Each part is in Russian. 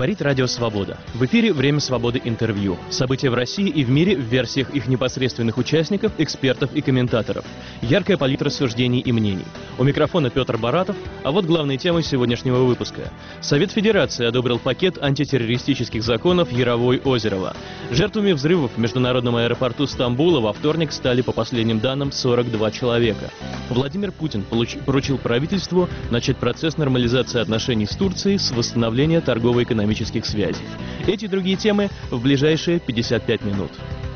Говорит Радио Свобода. В эфире «Время свободы» интервью. События в России и в мире в версиях их непосредственных участников, экспертов и комментаторов. Яркая палитра суждений и мнений. У микрофона Петр Баратов, а вот главные темы сегодняшнего выпуска. Совет Федерации одобрил пакет антитеррористических законов Яровой-Озерова. Жертвами взрывов в международном аэропорту Стамбула во вторник стали, по последним данным, 42 человека. Владимир Путин поручил правительству начать процесс нормализации отношений с Турцией с восстановления торгово-экономических связей. Эти и другие темы в ближайшие 55 минут.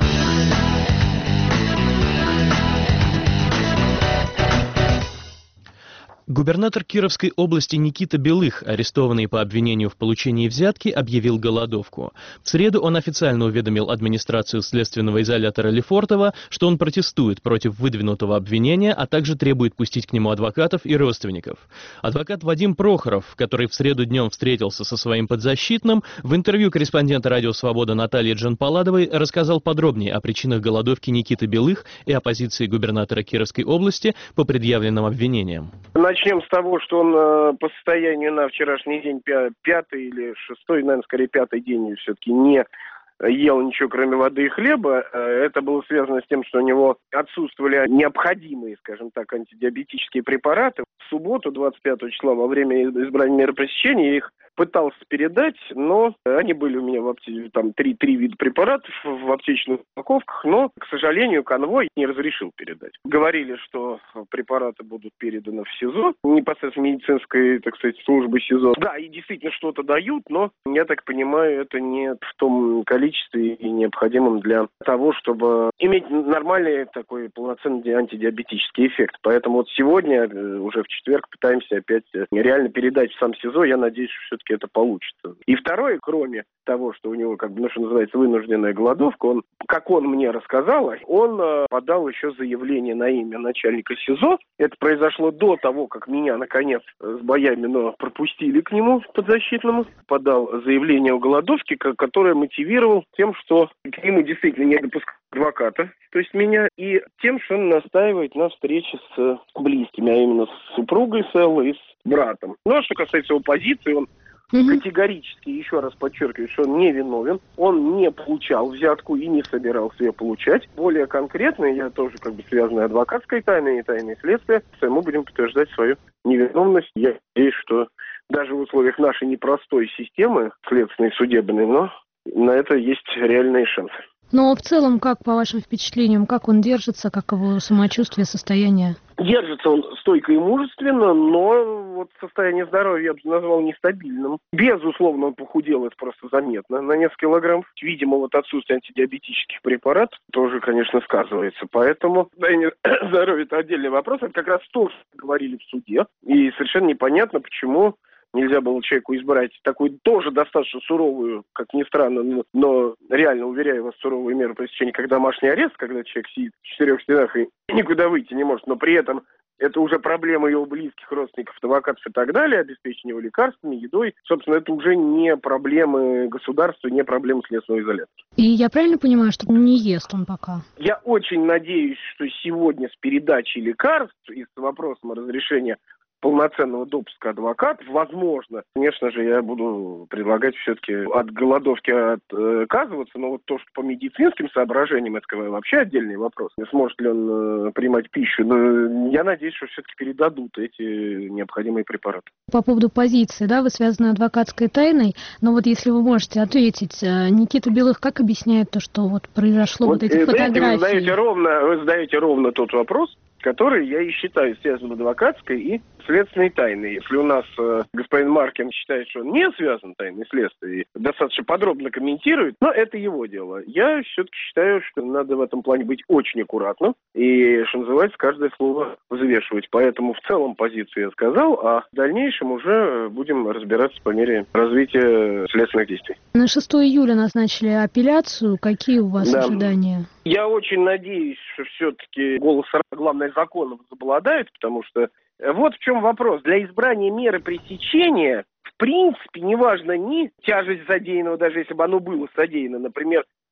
Губернатор Кировской области Никита Белых, арестованный по обвинению в получении взятки, объявил голодовку. В среду он официально уведомил администрацию следственного изолятора Лефортово, что он протестует против выдвинутого обвинения, а также требует пустить к нему адвокатов и родственников. Адвокат Вадим Прохоров, который в среду днем встретился со своим подзащитным, в интервью корреспондента «Радио Свобода» Натальи Джанпаладовой рассказал подробнее о причинах голодовки Никиты Белых и о позиции губернатора Кировской области по предъявленным обвинениям. Начнем с того, что он по состоянию на вчерашний день, пятый или шестой, наверное, скорее пятый день, все-таки не ел ничего, кроме воды и хлеба. Это было связано с тем, что у него отсутствовали необходимые, скажем так, антидиабетические препараты. В субботу, 25 числа, во время избрания меры пресечения, я их пытался передать, но они были у меня в аптеке, там три вида препаратов в аптечных упаковках, но, к сожалению, конвой не разрешил передать. Говорили, что препараты будут переданы в СИЗО, непосредственно медицинской, так сказать, службы СИЗО. Да, и действительно что-то дают, но, я так понимаю, это не в том количестве и необходимом для того, чтобы иметь нормальный такой полноценный антидиабетический эффект. Поэтому вот сегодня, уже в четверг, пытаемся опять реально передать в сам СИЗО. Я надеюсь, что все-таки это получится. И второе, кроме того, что у него, что называется, вынужденная голодовка, он, как он мне рассказал, он подал еще заявление на имя начальника СИЗО. Это произошло до того, как меня, наконец, с боями, но пропустили к нему подзащитному. Подал заявление о голодовке, которое мотивировал тем, что к нему действительно не допускают адвоката, то есть меня, и тем, что он настаивает на встрече с близкими, а именно с супругой Селлы и с братом. Ну, а что касается его позиции, он категорически, еще раз подчеркиваю, что он не виновен, он не получал взятку и не собирался ее получать. Более конкретно, я тоже связан адвокатской тайной и тайной следствия, мы будем подтверждать свою невиновность. Я надеюсь, что даже в условиях нашей непростой системы следственной судебной, но на это есть реальные шансы. Но в целом, как по вашим впечатлениям, как он держится, как его самочувствие, состояние? Держится он стойко и мужественно, но вот состояние здоровья я бы назвал нестабильным. Безусловно, он похудел, это просто заметно, на несколько килограмм. Видимо, вот отсутствие антидиабетических препаратов тоже, конечно, сказывается. Поэтому состояние здоровья – это отдельный вопрос. Это как раз то, что говорили в суде. И совершенно непонятно, почему нельзя было человеку избрать такую тоже достаточно суровую, как ни странно, но реально, уверяю вас, суровую меру пресечения, как домашний арест, когда человек сидит в четырех стенах и никуда выйти не может, но при этом это уже проблема его близких, родственников, адвокатов и так далее, обеспечение его лекарствами, едой. Собственно, это уже не проблемы государства, не проблемы следственного изолятора. И я правильно понимаю, что не ест он пока? Я очень надеюсь, что сегодня с передачей лекарств и с вопросом о разрешении полноценного допуска адвокатов, возможно, конечно же, я буду предлагать все-таки от голодовки отказываться, но вот то, что по медицинским соображениям, это вообще отдельный вопрос. Сможет ли он принимать пищу, но я надеюсь, что все-таки передадут эти необходимые препараты. По поводу позиции, да, вы связаны адвокатской тайной, но вот если вы можете ответить, Никита Белых как объясняет то, что вот произошло вот эти фотографии? Вы задаете ровно тот вопрос, который я и считаю связан адвокатской и следственной тайной. Если у нас господин Маркин считает, что он не связан тайной следствия и достаточно подробно комментирует, но это его дело. Я все-таки считаю, что надо в этом плане быть очень аккуратным и, что называется, каждое слово взвешивать. Поэтому в целом позицию я сказал, а в дальнейшем уже будем разбираться по мере развития следственных действий. На 6 июля назначили апелляцию. Какие у вас ожидания? Я очень надеюсь, что все-таки голос, главное, законов возобладает, потому что вот в чем вопрос. Для избрания меры пресечения, в принципе, неважно ни тяжесть задеянного, даже если бы оно было содеяно, например,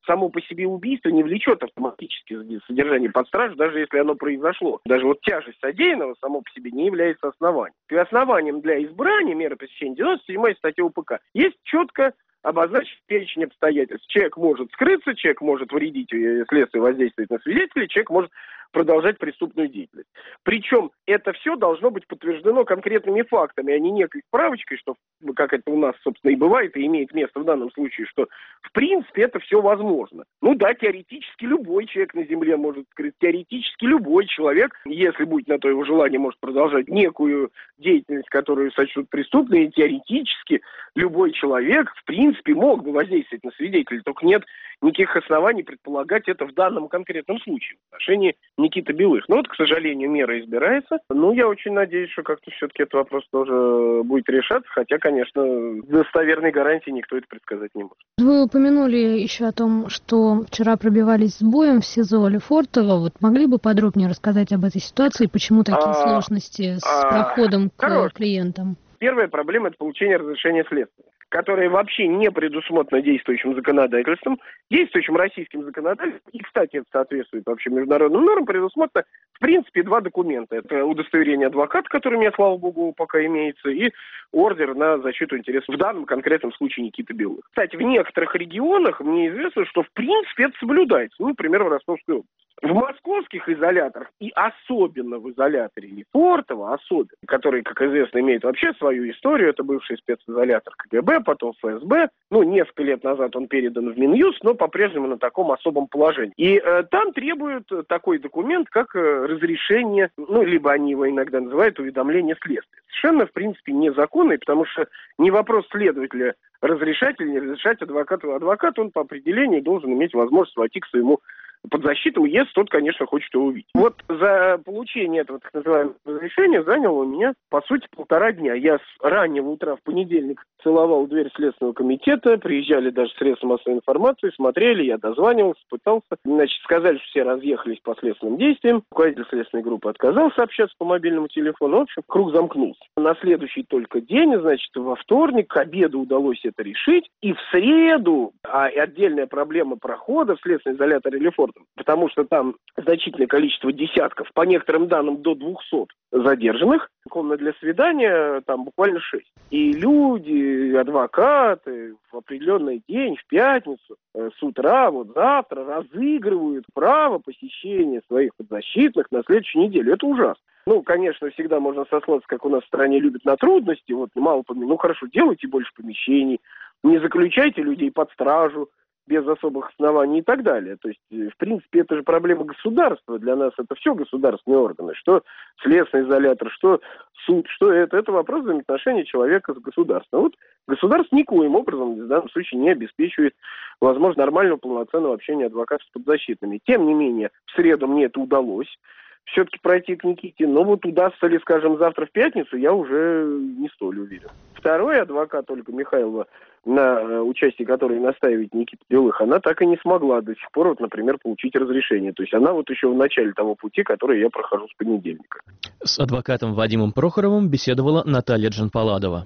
само по себе убийство не влечет автоматически содержание под стражу, даже если оно произошло. Даже вот тяжесть содеянного само по себе не является основанием. И основанием для избрания меры пресечения 97-я статья УПК есть четко обозначить перечень обстоятельств. Человек может скрыться, человек может вредить следствию, воздействовать на свидетелей, человек может продолжать преступную деятельность. Причем это все должно быть подтверждено конкретными фактами, а не некой справочкой, что, как это у нас, собственно, и бывает, и имеет место в данном случае, что, в принципе, это все возможно. Ну да, теоретически любой человек на земле может скрыться, теоретически любой человек, если будет на то его желание, может продолжать некую деятельность, которую сочтут преступной, и теоретически любой человек, в принципе, мог бы воздействовать на свидетелей, только нет никаких оснований предполагать это в данном конкретном случае в отношении Никиты Белых. Но вот, к сожалению, мера избирается. Ну, я очень надеюсь, что как-то все-таки этот вопрос тоже будет решаться, хотя, конечно, достоверной гарантии никто это предсказать не может. Вы упомянули еще о том, что вчера пробивались с боем в СИЗО Лефортово. Вот могли бы подробнее рассказать об этой ситуации, почему такие сложности с проходом к клиентам? Первая проблема – это получение разрешения следствия, которое вообще не предусмотрено действующим законодательством, действующим российским законодательством, и, кстати, это соответствует вообще международным нормам, предусмотрено, в принципе, два документа. Это удостоверение адвоката, который у меня, слава богу, пока имеется, и ордер на защиту интересов, в данном конкретном случае Никиты Белых. Кстати, в некоторых регионах мне известно, что, в принципе, это соблюдается. Ну, например, в Ростовской области. В московских изоляторах, и особенно в изоляторе Лефортово, который, как известно, имеет вообще свою историю, это бывший специзолятор КГБ, потом ФСБ, несколько лет назад он передан в Минюст, но по-прежнему на таком особом положении. И там требуют такой документ, как разрешение, либо они его иногда называют уведомление следствия. Совершенно, в принципе, незаконный, потому что не вопрос следователя разрешать или не разрешать адвокату. Адвокат, он по определению должен иметь возможность войти к своему подзащитному, если тот, конечно, хочет его увидеть. Вот за получение этого так называемого разрешения заняло у меня, по сути, 1,5 дня. Я с раннего утра в понедельник целовал дверь Следственного комитета, приезжали даже средства массовой информации, смотрели, я дозванивался, пытался. Сказали, что все разъехались по следственным действиям. Руководитель следственной группы отказался общаться по мобильному телефону. В общем, круг замкнулся. На следующий только день, во вторник, к обеду удалось это решить. И в среду, отдельная проблема прохода в следственный изолятор Лефортово, потому что там значительное количество десятков, по некоторым данным до 200 задержанных. Комнат для свидания там буквально 6. И люди, адвокаты в определенный день, в пятницу, с утра, завтра разыгрывают право посещения своих подзащитных на следующую неделю. Это ужасно. Конечно, всегда можно сослаться, как у нас в стране любят на трудности. Хорошо, делайте больше помещений, не заключайте людей под стражу без особых оснований и так далее. То есть, в принципе, это же проблема государства. Для нас это все государственные органы. Что следственный изолятор, что суд, что это. Это вопрос взаимоотношений человека с государством. Государство никоим образом в данном случае не обеспечивает возможность нормального, полноценного общения адвокатов с подзащитными. Тем не менее, в среду мне это удалось все-таки пройти к Никите. Но удастся ли, скажем, завтра в пятницу, я уже не столь уверен. Второй адвокат Ольга Михайлова, на участие которой настаивает Никита Белых, она так и не смогла до сих пор, например, получить разрешение. То есть она еще в начале того пути, который я прохожу с понедельника. С адвокатом Вадимом Прохоровым беседовала Наталья Джанпаладова.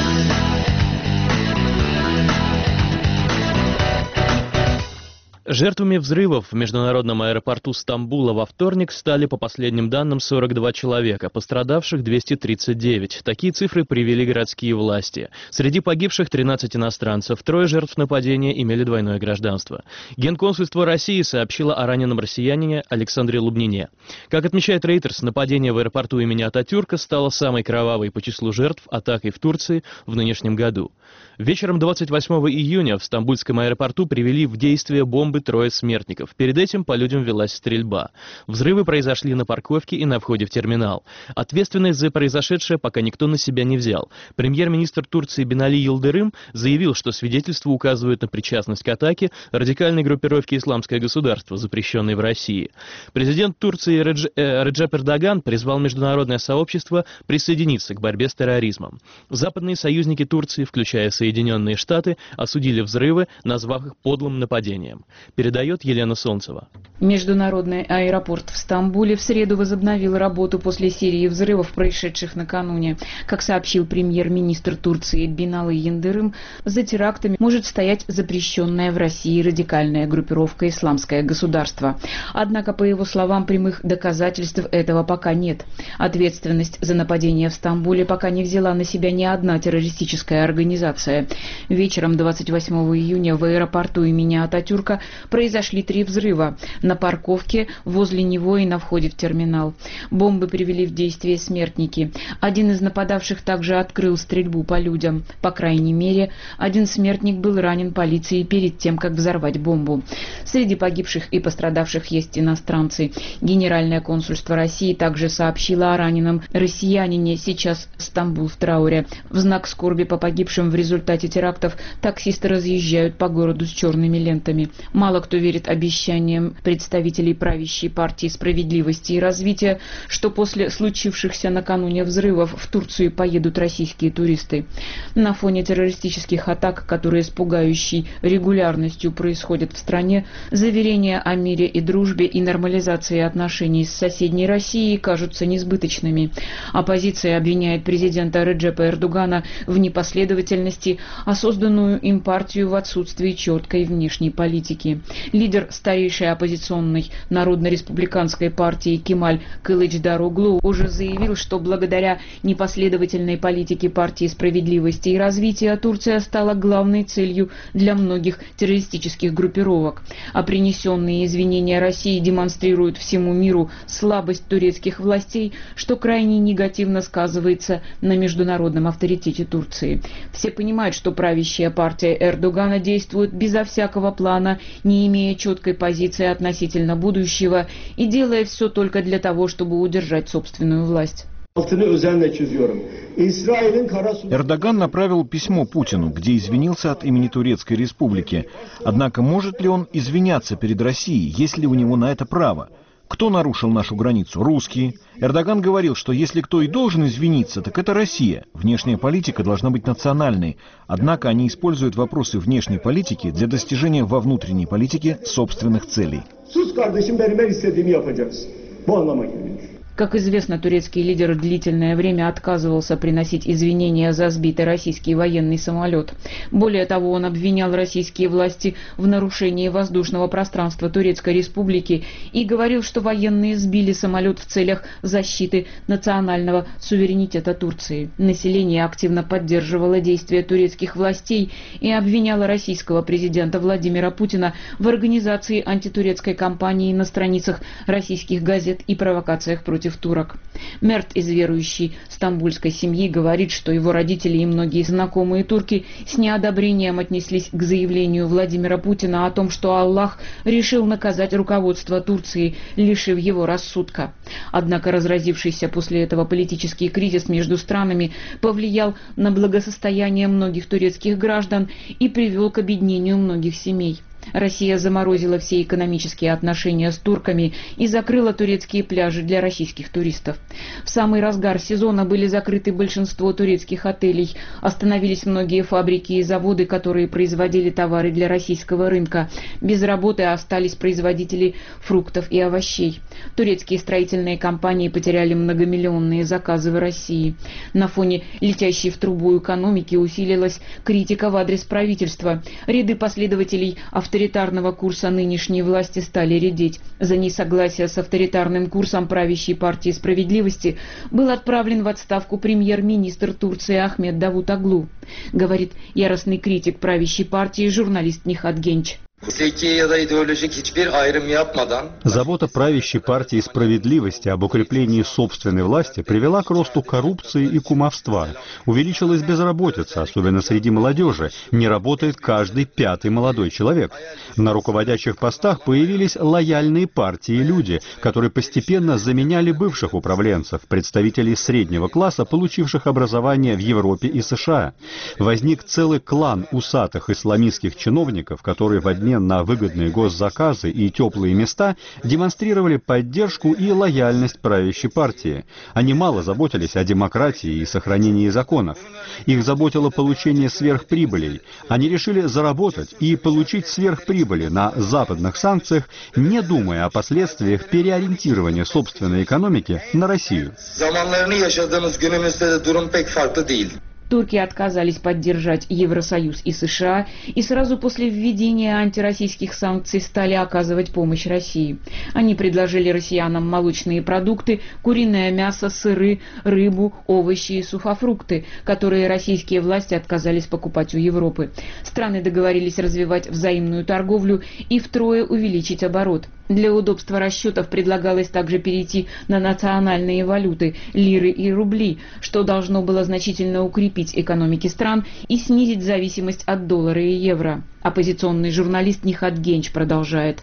Жертвами взрывов в международном аэропорту Стамбула во вторник стали, по последним данным, 42 человека, пострадавших 239. Такие цифры привели городские власти. Среди погибших 13 иностранцев, 3 жертв нападения имели двойное гражданство. Генконсульство России сообщило о раненом россиянине Александре Лубнине. Как отмечает Reuters, нападение в аэропорту имени Ататюрка стало самой кровавой по числу жертв атакой в Турции в нынешнем году. Вечером 28 июня в стамбульском аэропорту привели в действие бомбы 3 смертников. Перед этим по людям велась стрельба. Взрывы произошли на парковке и на входе в терминал. Ответственность за произошедшее пока никто на себя не взял. Премьер-министр Турции Бинали Йылдырым заявил, что свидетельства указывают на причастность к атаке радикальной группировки «Исламское государство», запрещенной в России. Президент Турции Реджеп Эрдоган призвал международное сообщество присоединиться к борьбе с терроризмом. Западные союзники Турции, включая Соединенные Штаты, осудили взрывы, назвав их подлым нападением. передает Елена Солнцева. Международный аэропорт в Стамбуле в среду возобновил работу после серии взрывов, происшедших накануне. Как сообщил премьер-министр Турции Бинали Йылдырым, за терактами может стоять запрещенная в России радикальная группировка «Исламское государство». Однако, по его словам, прямых доказательств этого пока нет. Ответственность за нападение в Стамбуле пока не взяла на себя ни одна террористическая организация. Вечером 28 июня в аэропорту имени Ататюрка произошли 3 взрыва на парковке, возле него и на входе в терминал. Бомбы привели в действие смертники. Один из нападавших также открыл стрельбу по людям. По крайней мере, один смертник был ранен полицией перед тем, как взорвать бомбу. Среди погибших и пострадавших есть иностранцы. Генеральное консульство России также сообщило о раненом россиянине. Сейчас Стамбул в трауре. В знак скорби по погибшим в результате терактов таксисты разъезжают по городу с черными лентами. Мало кто верит обещаниям представителей правящей партии «Справедливости и развития», что после случившихся накануне взрывов в Турцию поедут российские туристы. На фоне террористических атак, которые с пугающей регулярностью происходят в стране, заверения о мире и дружбе и нормализации отношений с соседней Россией кажутся несбыточными. Оппозиция обвиняет президента Реджепа Эрдогана в непоследовательности, а созданную им партию в отсутствии четкой внешней политики. Лидер старейшей оппозиционной Народно-республиканской партии Кемаль Кылычдароглу уже заявил, что благодаря непоследовательной политике партии «Справедливости и развития» Турция стала главной целью для многих террористических группировок. А принесенные извинения России демонстрируют всему миру слабость турецких властей, что крайне негативно сказывается на международном авторитете Турции. Все понимают, что правящая партия Эрдогана действует безо всякого плана, не имея четкой позиции относительно будущего и делая все только для того, чтобы удержать собственную власть. Эрдоган направил письмо Путину, где извинился от имени Турецкой Республики. Однако может ли он извиняться перед Россией, есть ли у него на это право? Кто нарушил нашу границу? Русские. Эрдоган говорил, что если кто и должен извиниться, так это Россия. Внешняя политика должна быть национальной. Однако они используют вопросы внешней политики для достижения во внутренней политике собственных целей. Как известно, турецкий лидер длительное время отказывался приносить извинения за сбитый российский военный самолет. Более того, он обвинял российские власти в нарушении воздушного пространства Турецкой Республики и говорил, что военные сбили самолет в целях защиты национального суверенитета Турции. Население активно поддерживало действия турецких властей и обвиняло российского президента Владимира Путина в организации антитурецкой кампании на страницах российских газет и провокациях против турок. Мерт из верующей стамбульской семьи говорит, что его родители и многие знакомые турки с неодобрением отнеслись к заявлению Владимира Путина о том, что Аллах решил наказать руководство Турции, лишив его рассудка. Однако разразившийся после этого политический кризис между странами повлиял на благосостояние многих турецких граждан и привел к обеднению многих семей. Россия заморозила все экономические отношения с турками и закрыла турецкие пляжи для российских туристов. В самый разгар сезона были закрыты большинство турецких отелей, остановились многие фабрики и заводы, которые производили товары для российского рынка. Без работы остались производители фруктов и овощей. Турецкие строительные компании потеряли многомиллионные заказы в России. На фоне летящей в трубу экономики усилилась критика в адрес правительства. Ряды последователей авторитарного курса нынешней власти стали редеть. За несогласие с авторитарным курсом правящей партии «Справедливости» был отправлен в отставку премьер-министр Турции Ахмед Давутоглу, говорит яростный критик правящей партии журналист Нихат Генч. Забота правящей партии «Справедливости» об укреплении собственной власти привела к росту коррупции и кумовства. Увеличилась безработица, особенно среди молодежи. Не работает каждый 5-й молодой человек. На руководящих постах появились лояльные партии и люди, которые постепенно заменяли бывших управленцев, представителей среднего класса, получивших образование в Европе и США. Возник целый клан усатых исламистских чиновников, которые в обмен обмен на выгодные госзаказы и теплые места демонстрировали поддержку и лояльность правящей партии. Они мало заботились о демократии и сохранении законов. Их заботило получение сверхприбылей. Они решили заработать и получить сверхприбыли на западных санкциях, не думая о последствиях переориентирования собственной экономики на Россию. Турки отказались поддержать Евросоюз и США и сразу после введения антироссийских санкций стали оказывать помощь России. Они предложили россиянам молочные продукты, куриное мясо, сыры, рыбу, овощи и сухофрукты, которые российские власти отказались покупать у Европы. Страны договорились развивать взаимную торговлю и втрое увеличить оборот. Для удобства расчетов предлагалось также перейти на национальные валюты – лиры и рубли, что должно было значительно укрепить экономики стран и снизить зависимость от доллара и евро. Оппозиционный журналист Нихат Генч продолжает.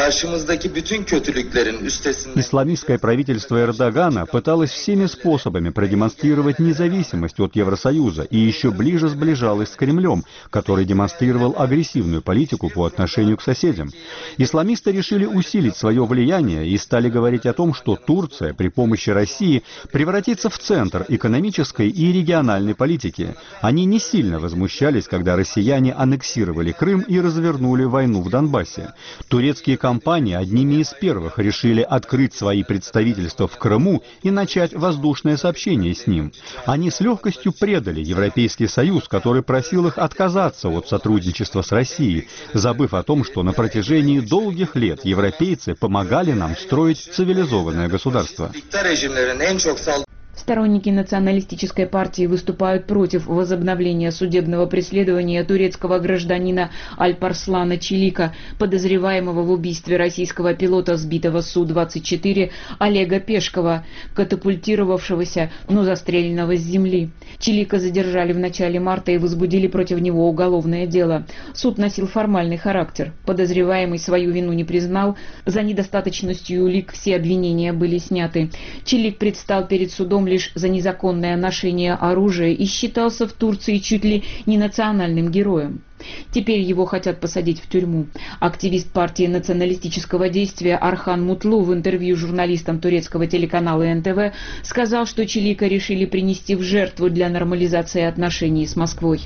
Исламистское правительство Эрдогана пыталось всеми способами продемонстрировать независимость от Евросоюза и еще ближе сближалось с Кремлем, который демонстрировал агрессивную политику по отношению к соседям. Исламисты решили усилить свое влияние и стали говорить о том, что Турция при помощи России превратится в центр экономической и региональной политики. Они не сильно возмущались, когда россияне аннексировали Крым и развернули войну в Донбассе. Турецкие компании одними из первых решили открыть свои представительства в Крыму и начать воздушное сообщение с ним. Они с легкостью предали Европейский Союз, который просил их отказаться от сотрудничества с Россией, забыв о том, что на протяжении долгих лет европейцы помогали нам строить цивилизованное государство. Сторонники националистической партии выступают против возобновления судебного преследования турецкого гражданина Альпарслана Чилика, подозреваемого в убийстве российского пилота, сбитого Су-24 Олега Пешкова, катапультировавшегося, но застреленного с земли. Чилика задержали в начале марта и возбудили против него уголовное дело. Суд носил формальный характер. Подозреваемый свою вину не признал, за недостаточностью улик все обвинения были сняты. Чилик предстал перед судом лишь за незаконное ношение оружия и считался в Турции чуть ли не национальным героем. Теперь его хотят посадить в тюрьму. Активист партии националистического действия Архан Мутлу в интервью журналистам турецкого телеканала НТВ сказал, что Чилика решили принести в жертву для нормализации отношений с Москвой.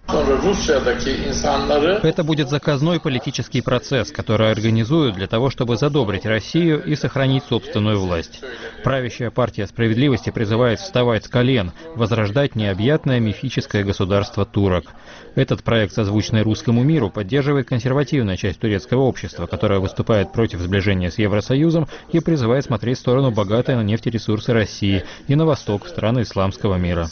Это будет заказной политический процесс, который организуют для того, чтобы задобрить Россию и сохранить собственную власть. Правящая партия справедливости призывает вставать с колен, возрождать необъятное мифическое государство турок. Этот проект, созвучный русскому миру, поддерживает консервативная часть турецкого общества, которая выступает против сближения с Евросоюзом и призывает смотреть в сторону богатой на нефтересурсы России и на восток, в страны исламского мира.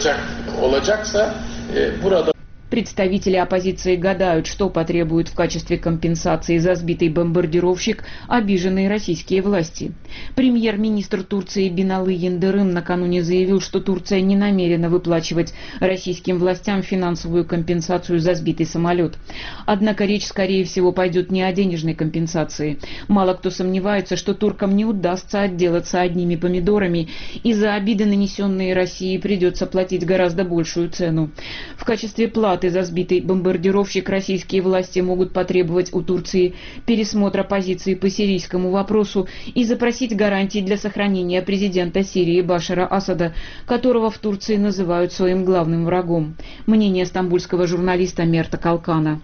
Представители оппозиции гадают, что потребуют в качестве компенсации за сбитый бомбардировщик обиженные российские власти. Премьер-министр Турции Биналы Йылдырым накануне заявил, что Турция не намерена выплачивать российским властям финансовую компенсацию за сбитый самолет. Однако речь, скорее всего, пойдет не о денежной компенсации. Мало кто сомневается, что туркам не удастся отделаться одними помидорами, и за обиды, нанесенные России, придется платить гораздо большую цену. В качестве платы за сбитый бомбардировщик российские власти могут потребовать у Турции пересмотра позиции по сирийскому вопросу и запросить гарантии для сохранения президента Сирии Башара Асада, которого в Турции называют своим главным врагом. Мнение стамбульского журналиста Мерта Калкана.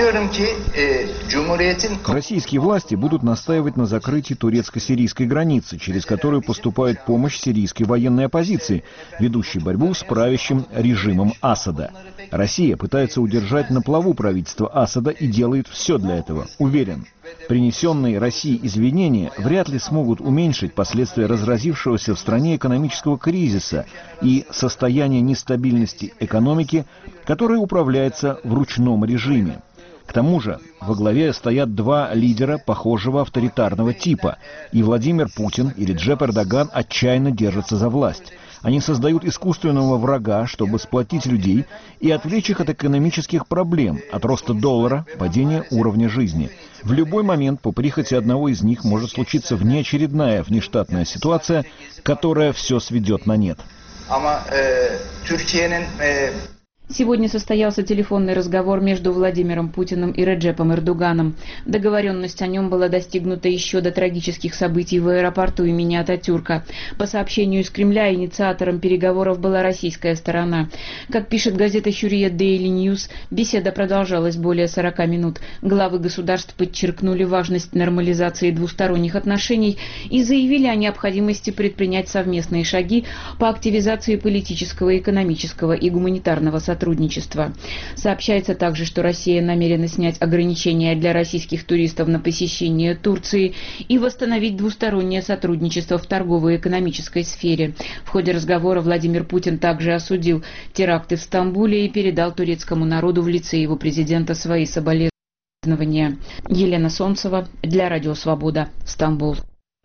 Российские власти будут настаивать на закрытии турецко-сирийской границы, через которую поступает помощь сирийской военной оппозиции, ведущей борьбу с правящим режимом Асада. Россия пытается удержать на плаву правительство Асада и делает все для этого, уверен. Принесенные России извинения вряд ли смогут уменьшить последствия разразившегося в стране экономического кризиса и состояния нестабильности экономики, которое управляется в ручном режиме. К тому же во главе стоят два лидера похожего авторитарного типа, и Владимир Путин и Реджеп Эрдоган отчаянно держатся за власть. Они создают искусственного врага, чтобы сплотить людей и отвлечь их от экономических проблем, от роста доллара, падения уровня жизни. В любой момент по прихоти одного из них может случиться внеочередная внештатная ситуация, которая все сведет на нет. Сегодня состоялся телефонный разговор между Владимиром Путиным и Реджепом Эрдоганом. Договоренность о нем была достигнута еще до трагических событий в аэропорту имени Ататюрка. По сообщению из Кремля, инициатором переговоров была российская сторона. Как пишет газета Hürriyet Daily News, беседа продолжалась более 40 минут. Главы государств подчеркнули важность нормализации двусторонних отношений и заявили о необходимости предпринять совместные шаги по активизации политического, экономического и гуманитарного сотрудничества. Сообщается также, что Россия намерена снять ограничения для российских туристов на посещение Турции и восстановить двустороннее сотрудничество в торгово-экономической сфере. В ходе разговора Владимир Путин также осудил теракты в Стамбуле и передал турецкому народу в лице его президента свои соболезнования. Елена Солнцева для Радио Свобода, Стамбул.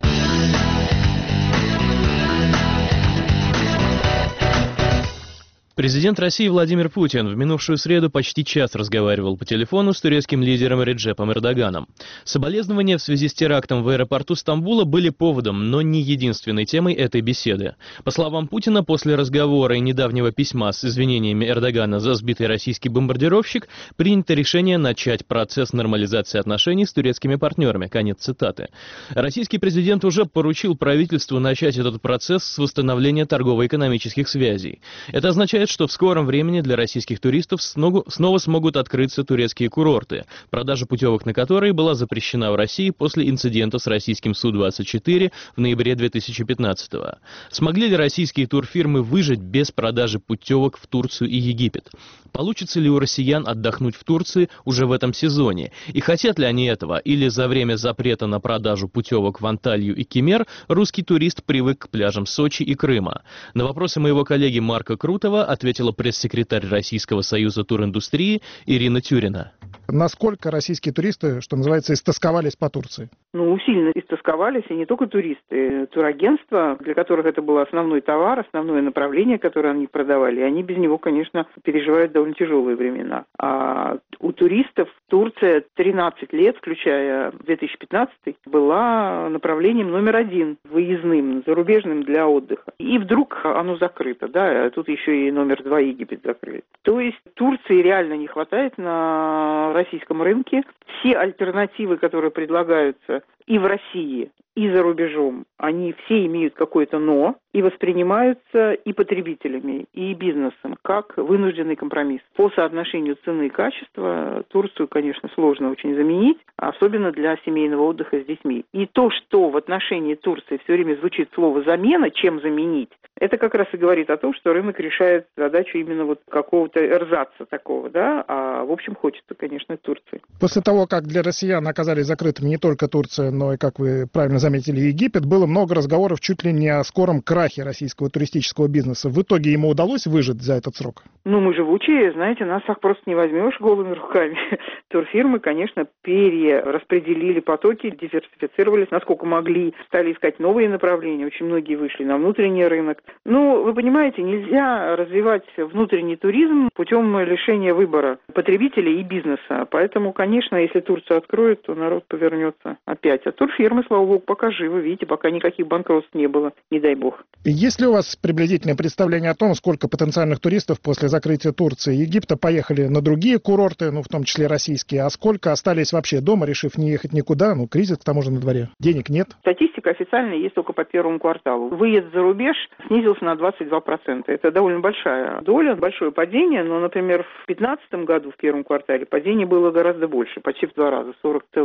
Президент России Владимир Путин в минувшую среду почти час разговаривал по телефону с турецким лидером Реджепом Эрдоганом. Соболезнования в связи с терактом в аэропорту Стамбула были поводом, но не единственной темой этой беседы. По словам Путина, после разговора и недавнего письма с извинениями Эрдогана за сбитый российский бомбардировщик, принято решение начать процесс нормализации отношений с турецкими партнерами. Конец цитаты. Российский президент уже поручил правительству начать этот процесс с восстановления торгово-экономических связей. Это означает, что в скором времени для российских туристов снова смогут открыться турецкие курорты, продажа путевок на которые была запрещена в России после инцидента с российским Су-24 в ноябре 2015-го. Смогли ли российские турфирмы выжить без продажи путевок в Турцию и Египет? Получится ли у россиян отдохнуть в Турции уже в этом сезоне? И хотят ли они этого? Или за время запрета на продажу путевок в Анталью и Кемер русский турист привык к пляжам Сочи и Крыма? На вопросы моего коллеги Марка Крутова ответила пресс-секретарь Российского союза туриндустрии Ирина Тюрина. Насколько российские туристы, что называется, истосковались по Турции? Сильно истосковались, и не только туристы, турагентства, для которых это был основной товар, основное направление, которое они продавали, они без него, конечно, переживают довольно тяжелые времена. А у туристов Турция 13 лет, включая 2015, была направлением номер один, выездным, зарубежным для отдыха. И вдруг оно закрыто, да, а тут еще и номер 2 Египет закрыли. То есть Турции реально не хватает на российском рынке. Все альтернативы, которые предлагаются и в России, и за рубежом, они все имеют какое-то «но» и воспринимаются и потребителями, и бизнесом как вынужденный компромисс. По соотношению цены и качества Турцию, конечно, сложно очень заменить, особенно для семейного отдыха с детьми. И то, что в отношении Турции все время звучит слово «замена», чем заменить, это как раз и говорит о том, что рынок решает задачу именно вот какого-то эрзаца такого, да, а в общем хочется, конечно, Турции. После того, как для россиян оказались закрытыми не только Турция, но и, как вы правильно заметили, Египет, было много разговоров чуть ли не о скором крахе российского туристического бизнеса. В итоге ему удалось выжить за этот срок? Мы живучие, знаете, нас так просто не возьмешь голыми руками. Турфирмы, конечно, перераспределили потоки, диверсифицировались, насколько могли, стали искать новые направления, очень многие вышли на внутренний рынок. Вы понимаете, нельзя развивать внутренний туризм путем лишения выбора потребителей и бизнеса. Поэтому, конечно, если Турцию откроют, то народ повернется опять. А турфирмы, слава богу, пока живы, видите, пока никаких банкротств не было, не дай бог. Есть ли у вас приблизительное представление о том, сколько потенциальных туристов после закрытия Турции и Египта поехали на другие курорты, в том числе российские, а сколько остались вообще дома, решив не ехать никуда, кризис к тому же на дворе, денег нет? Статистика официальная есть только по первому кварталу. Выезд за рубеж снизился на 22%. Это довольно большая доля, большое падение, но, например, в 2015 году, в первом квартале, падение было гораздо больше, почти в 2 раза,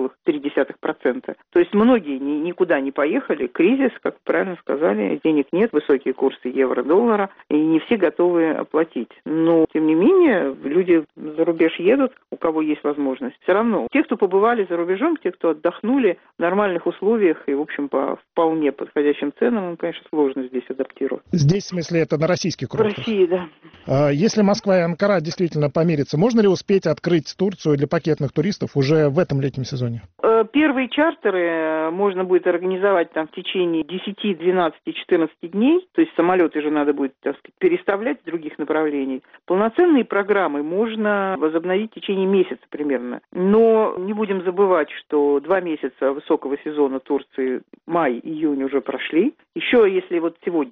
40,3%. То есть многие никуда не поехали, кризис, как правильно сказали, денег нет, высокие курсы евро-доллара, и не все готовы оплатить. Но, тем не менее, люди за рубеж едут, у кого есть возможность. Все равно, те, кто побывали за рубежом, те, кто отдохнули в нормальных условиях и, в общем, по вполне подходящим ценам, им, конечно, сложно здесь адаптировать. Здесь, в смысле, это на российских курортах? В России, да. Если Москва и Анкара действительно помирятся, можно ли успеть открыть Турцию для пакетных туристов уже в этом летнем сезоне? Первые чартеры можно будет организовать в течение 10, 12, 14 дней, то есть самолеты же надо будет, переставлять с других направлений. Полноценные программы можно возобновить в течение месяца примерно. Но не будем забывать, что 2 месяца высокого сезона Турции, май, июнь уже прошли. Еще, если сегодня объявят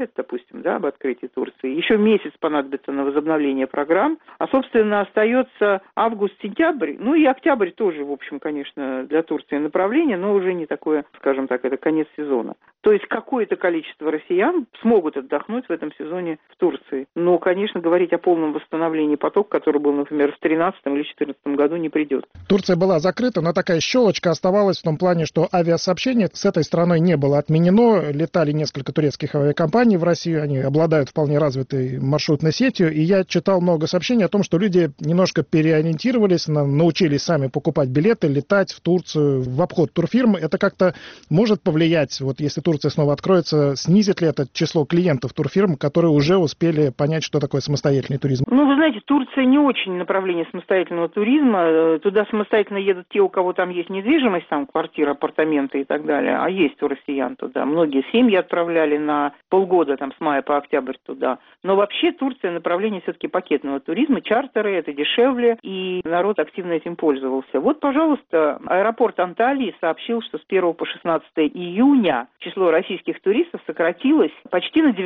объявят, допустим, да, об открытии Турции. Еще месяц понадобится на возобновление программ, а, собственно, остается август-сентябрь, ну и октябрь тоже, в общем, конечно, для Турции направление, но уже не такое, скажем так, это конец сезона. То есть какое-то количество россиян смогут отдохнуть в этом сезоне в Турции. Но, конечно, говорить о полном восстановлении потока, который был, например, в 2013 или 2014 году, не придется. Турция была закрыта, но такая щелочка оставалась в том плане, что авиасообщение с этой страной не было отменено. Летали несколько турецких авиакомпаний в Россию, они обладают вполне развитой маршрутной сетью. И я читал много сообщений о том, что люди немножко переориентировались, научились сами покупать билеты, летать в Турцию в обход турфирм. Это как-то может повлиять, вот если Турция снова откроется, снизит ли это число клиентов турфирм, которые уже успели понять, что такое самостоятельный туризм? Ну, вы знаете, Турция не очень направление самостоятельного туризма. Туда самостоятельно едут те, у кого там есть недвижимость, там квартира, апартаменты и так далее, а есть у россиян туда. Многие семьи отправляли на полгода, там, с мая по октябрь туда. Но вообще Турция направление все-таки пакетного туризма, чартеры, это дешевле, и народ активно этим пользовался. Вот, пожалуйста, аэропорт Анталии сообщил, что с 1 по 16 июня число российских туристов сократилось почти на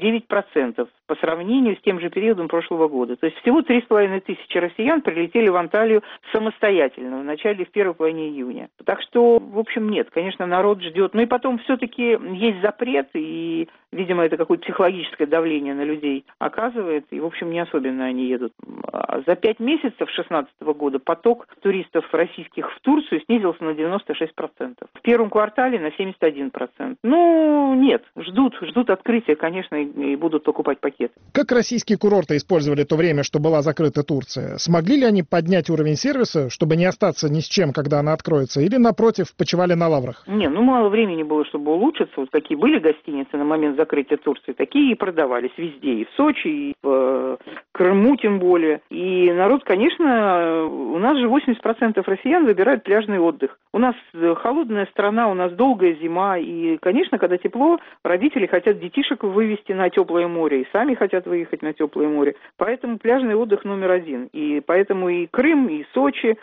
99% по сравнению с тем же периодом прошлого года. То есть всего 3500 россиян прилетели в Анталию самостоятельно в первой половине июня. Так что, в общем, нет, конечно, народ ждет. Ну и потом все-таки есть запрет, и, видимо, это какое-то психологическое давление на людей оказывает, и, в общем, не особенно они едут. За 5 месяцев 2016 года поток туристов российских в Турцию снизился на 96%. В первом квартале на 71%. Ну, нет, ждут открытия, конечно, и будут покупать пакеты. Как российские курорты использовали то время, что была закрыта Турция? Смогли ли они поднять уровень сервиса, чтобы не остаться ни с чем, когда она откроется, или, напротив, почивали на лаврах? Не, мало времени было, чтобы улучшиться. Вот какие были гостиницы на момент закрытия Турции, такие и продавались везде, и в Сочи, и в Крыму тем более. И народ, конечно, у нас же 80% россиян выбирают пляжный отдых. У нас холодная страна, у нас долгая зима, и, конечно, когда тепло, родители хотят детишек вывести на теплое море, и сами хотят выехать на теплое море. Поэтому пляжный отдых номер один. И поэтому и Крым, и Сочи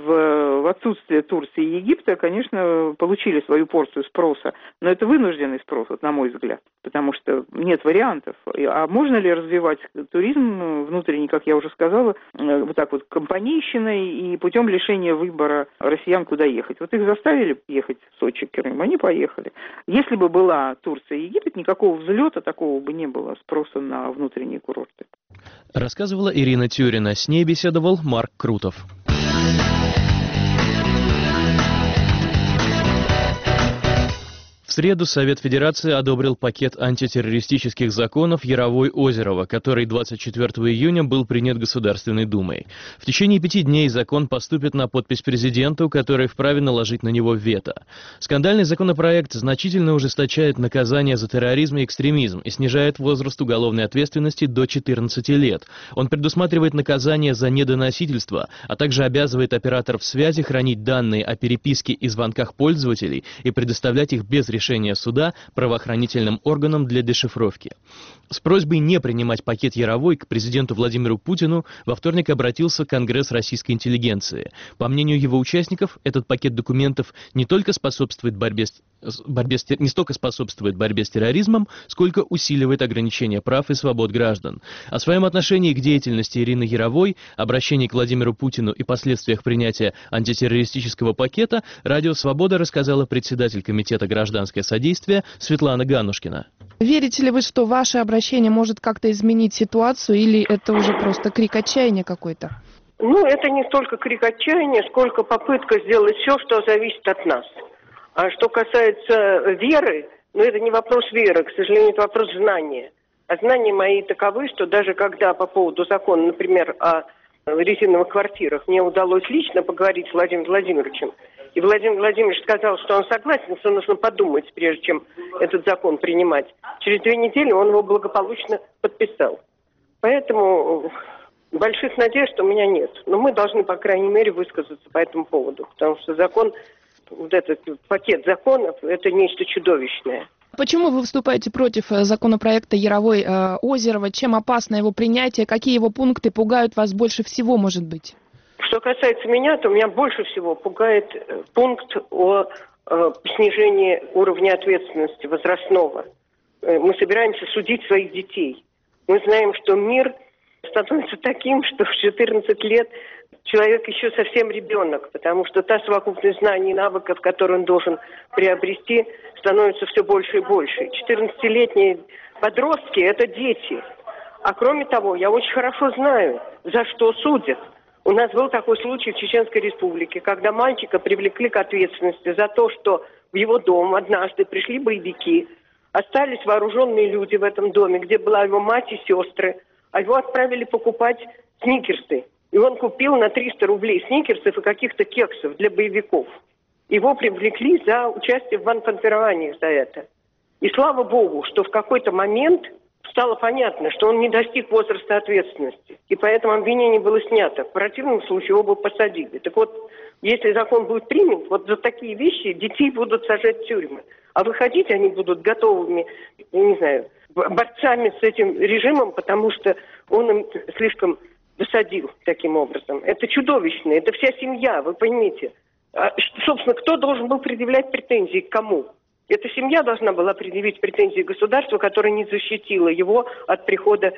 в отсутствие Турции и Египта, конечно, получили свою порцию спроса. Но это вынужденный спрос, вот, на мой взгляд, потому что нет вариантов. А можно ли развивать туризм внутренний, как я уже сказала, вот так вот компанейщиной и путем лишения выбора россиян, куда ехать? Вот их заставили ехать в Сочи, Крым, они поехали. Если бы была Турция и Египет, никакого взлета такого бы не было, спроса на внутренние курорты. Рассказывала Ирина Тюрина. С ней беседовал Марк Крутов. В среду Совет Федерации одобрил пакет антитеррористических законов Яровой-Озерова, который 24 июня был принят Государственной Думой. В течение 5 дней закон поступит на подпись президенту, который вправе наложить на него вето. Скандальный законопроект значительно ужесточает наказание за терроризм и экстремизм и снижает возраст уголовной ответственности до 14 лет. Он предусматривает наказание за недоносительство, а также обязывает операторов связи хранить данные о переписке и звонках пользователей и предоставлять их без решения суда правоохранительным органам для дешифровки. С просьбой не принимать пакет Яровой к президенту Владимиру Путину во вторник обратился Конгресс российской интеллигенции. По мнению его участников, этот пакет документов не столько способствует борьбе с терроризмом, сколько усиливает ограничения прав и свобод граждан. О своем отношении к деятельности Ирины Яровой, обращении к Владимиру Путину и последствиях принятия антитеррористического пакета Радио Свобода рассказала председатель Комитета гражданское содействие Светлана Ганушкина. Верите ли вы, что ваше обращение может как-то изменить ситуацию, или это уже просто крик отчаяния какой-то? Это не столько крик отчаяния, сколько попытка сделать все, что зависит от нас. А что касается веры, это не вопрос веры, к сожалению, это вопрос знания. А знания мои таковы, что даже когда по поводу закона, например, о резиновых квартирах, мне удалось лично поговорить с Владимиром Владимировичем, и Владимир Владимирович сказал, что он согласен, что нужно подумать, прежде чем этот закон принимать. Через 2 недели он его благополучно подписал. Поэтому больших надежд у меня нет. Но мы должны, по крайней мере, высказаться по этому поводу. Потому что закон, вот этот пакет законов, это нечто чудовищное. Почему вы выступаете против законопроекта Яровой-Озерова? Чем опасно его принятие? Какие его пункты пугают вас больше всего, может быть? Что касается меня, то меня больше всего пугает пункт о снижении уровня ответственности возрастного. мы собираемся судить своих детей. Мы знаем, что мир становится таким, что в 14 лет человек еще совсем ребенок, потому что та совокупность знаний и навыков, которые он должен приобрести, становится все больше и больше. 14-летние подростки – это дети. А кроме того, я очень хорошо знаю, за что судят. У нас был такой случай в Чеченской Республике, когда мальчика привлекли к ответственности за то, что в его дом однажды пришли боевики, остались вооруженные люди в этом доме, где была его мать и сестры, а его отправили покупать сникерсы. И он купил на 300 рублей сникерсов и каких-то кексов для боевиков. Его привлекли за участие в бандформировании за это. И слава богу, что в какой-то момент стало понятно, что он не достиг возраста ответственности. И поэтому обвинение было снято. В противном случае его бы посадили. Так вот, если закон будет принят, вот за такие вещи детей будут сажать в тюрьмы. А выходить они будут готовыми, я не знаю, борцами с этим режимом, потому что он им слишком досадил таким образом. Это чудовищно, это вся семья, вы поймите. А, собственно, кто должен был предъявлять претензии к кому? Эта семья должна была предъявить претензии государству, которое не защитило его от прихода,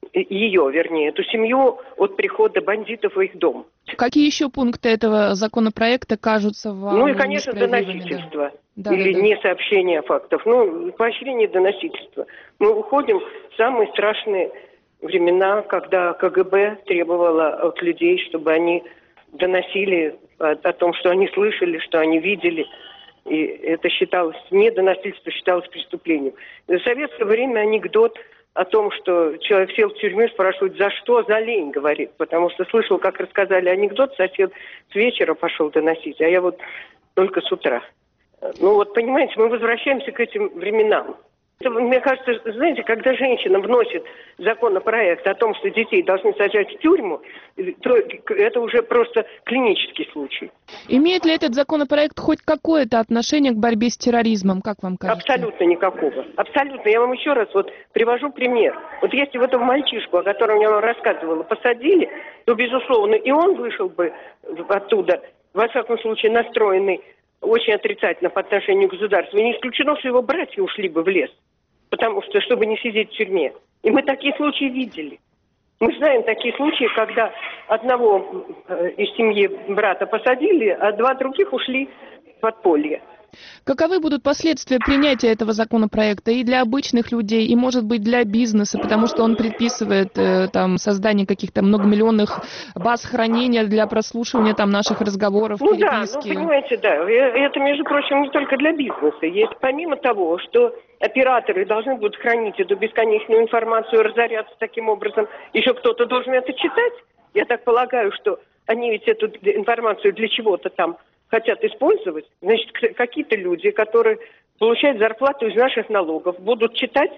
эту семью от прихода бандитов в их дом. Какие еще пункты этого законопроекта кажутся вам? Ну и, конечно, доносительство. Или несообщение фактов. Ну, поощрение доносительства. Мы уходим в самые страшные времена, когда КГБ требовало от людей, чтобы они доносили о том, что они слышали, что они видели. И это считалось, недоносительство считалось преступлением. В советское время анекдот о том, что человек сел в тюрьму, спрашивают, за что? За лень, говорит. Потому что слышал, как рассказали анекдот, сосед с вечера пошел доносить, а я вот только с утра. Ну вот, понимаете, мы возвращаемся к этим временам. Это, мне кажется, знаете, когда женщина вносит законопроект о том, что детей должны сажать в тюрьму, то это уже просто клинический случай. Имеет ли этот законопроект хоть какое-то отношение к борьбе с терроризмом, как вам кажется? Абсолютно никакого. Абсолютно. Я вам еще раз вот привожу пример. Вот если вот этого мальчишку, о котором я вам рассказывала, посадили, то, безусловно, и он вышел бы оттуда, во всяком случае, настроенный очень отрицательно по отношению к государству. И не исключено, что его братья ушли бы в лес, потому что, чтобы не сидеть в тюрьме. И мы такие случаи видели. Мы знаем такие случаи, когда одного из семьи брата посадили, а два других ушли в подполье. Каковы будут последствия принятия этого законопроекта и для обычных людей, и, может быть, для бизнеса, потому что он предписывает там создание каких-то многомиллионных баз хранения для прослушивания там наших разговоров, переписки? Да, понимаете, да. Это, между прочим, не только для бизнеса. Есть помимо того, что операторы должны будут хранить эту бесконечную информацию, разоряться таким образом, еще кто-то должен это читать. Я так полагаю, что они ведь эту информацию для чего-то там хотят использовать, значит, какие-то люди, которые получают зарплату из наших налогов, будут читать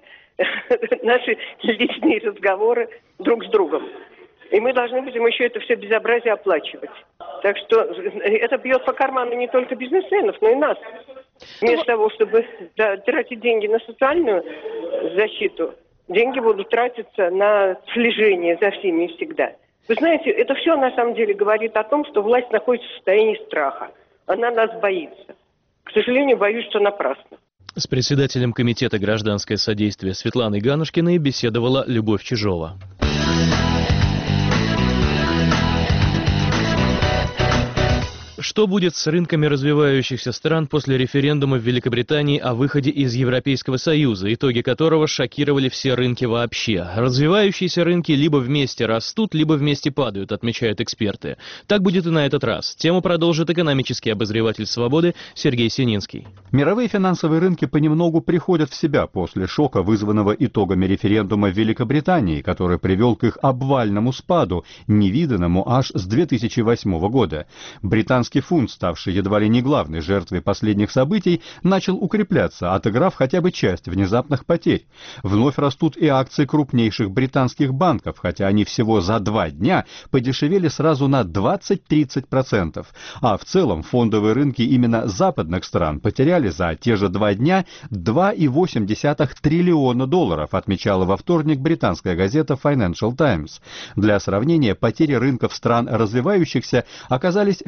наши личные разговоры друг с другом. И мы должны будем еще это все безобразие оплачивать. Так что это бьет по карману не только бизнесменов, но и нас. Вместо того, чтобы тратить деньги на социальную защиту, деньги будут тратиться на слежение за всеми и всегда. Вы знаете, это все на самом деле говорит о том, что власть находится в состоянии страха. Она нас боится. К сожалению, боюсь, что напрасно. С председателем Комитета «Гражданское содействие» Светланой Ганушкиной беседовала Любовь Чижова. Что будет с рынками развивающихся стран после референдума в Великобритании о выходе из Европейского Союза, итоги которого шокировали все рынки вообще? Развивающиеся рынки либо вместе растут, либо вместе падают, отмечают эксперты. Так будет и на этот раз. Тему продолжит экономический обозреватель «Свободы» Сергей Сининский. Мировые финансовые рынки понемногу приходят в себя после шока, вызванного итогами референдума в Великобритании, который привел к их обвальному спаду, невиданному аж с 2008 года. Британский фунт, ставший едва ли не главной жертвой последних событий, начал укрепляться, отыграв хотя бы часть внезапных потерь. Вновь растут и акции крупнейших британских банков, хотя они всего за 2 дня подешевели сразу на 20-30%. А в целом фондовые рынки именно западных стран потеряли за те же 2 дня $2,8 триллиона, отмечала во вторник британская газета Financial Times. Для сравнения, потери рынков стран развивающихся оказались в 15